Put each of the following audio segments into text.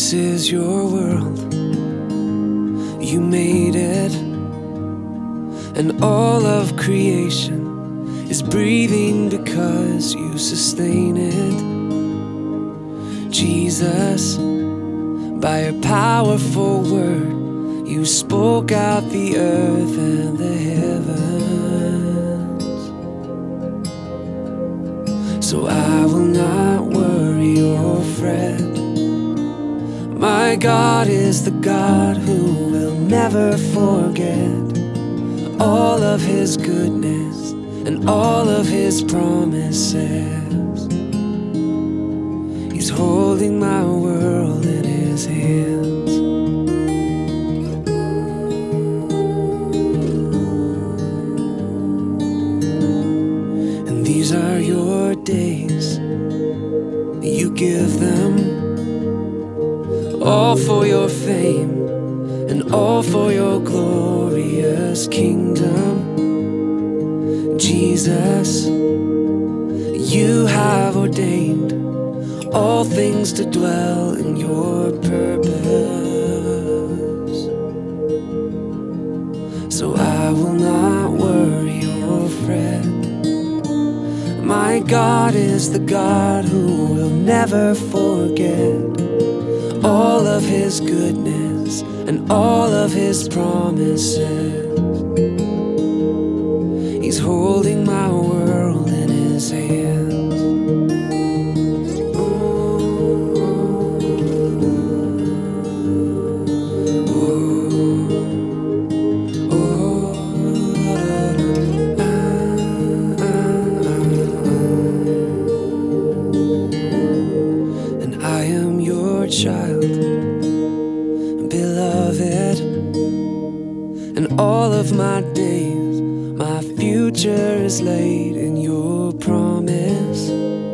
This is your world, you made it, and all of creation is breathing because you sustain it. Jesus, by your powerful word, you spoke out the earth and the heavens. So I will not worry or fret. My God is the God who will never forget all of His goodness and all of His promises. He's holding my world in His hands. And these are your days, you give them all for your fame and all for your glorious kingdom. Jesus, you have ordained all things to dwell in your purpose. So I will not worry or fret. My God is the God who will never forget all of His goodness and all of His promises. He's holding my world in His hands. And I am your child, beloved, and all of my days, my future is laid in your promise.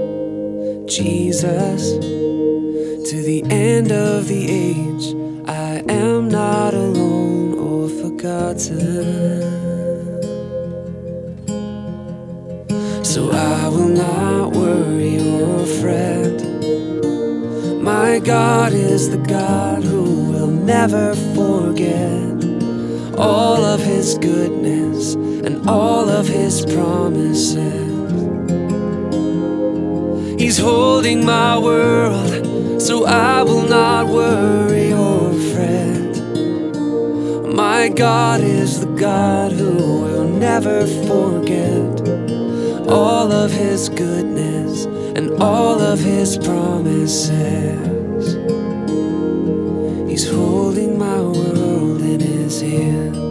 Jesus, to the end of the age, I am not alone or forgotten. So I will not worry or fret. My God is the God who will never forget all of His goodness and all of His promises. He's holding my world, so I will not worry or fret. My God is the God who will never forget all of His goodness and all of His promises. He's holding my world in His hand.